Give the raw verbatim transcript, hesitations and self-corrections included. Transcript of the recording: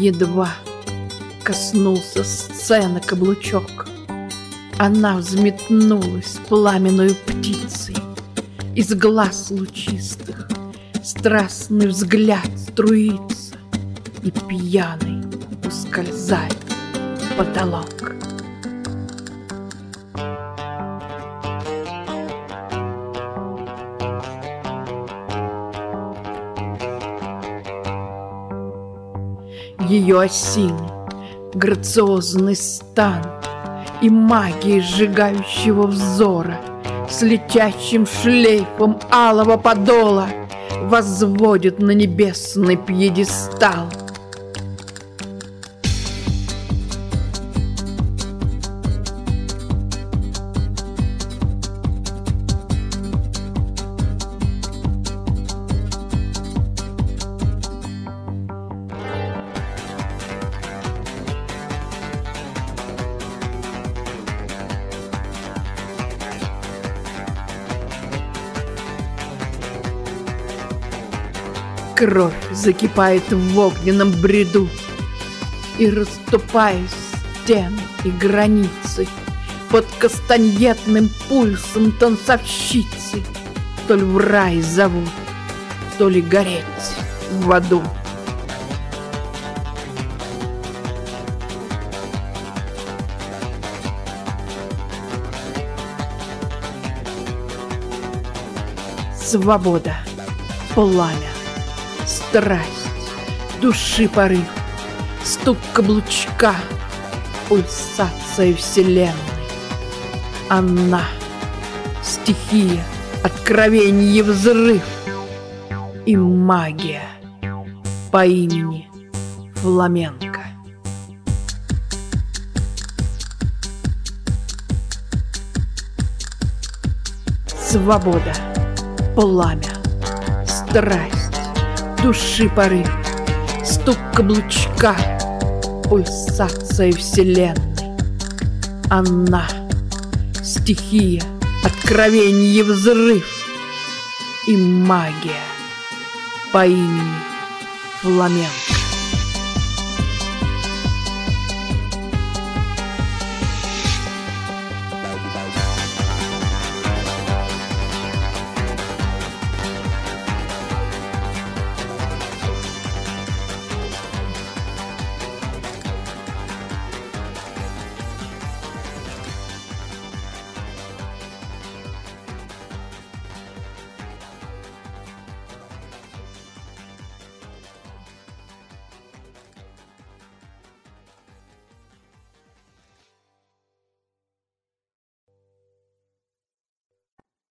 Едва коснулся сцены каблучок, она взметнулась пламенную птицей. Из глаз лучистых страстный взгляд струится, и пьяный ускользает в потолок. Ее осиный, грациозный стан и магия сжигающего взора с летящим шлейфом алого подола возводит на небесный пьедестал. Кровь закипает в огненном бреду, и, расступаясь стены и границы, под кастаньетным пульсом танцовщицы то ли в рай зовут, то ли гореть в аду. Свобода, пламя, страсть, души порыв, стук каблучка, пульсация вселенной. Она — стихия, откровенье, взрыв и магия по имени Фламенко. Свобода, пламя, страсть, души порыв, стук каблучка, пульсация вселенной. Она — стихия, откровенье, взрыв и магия по имени Фламенко.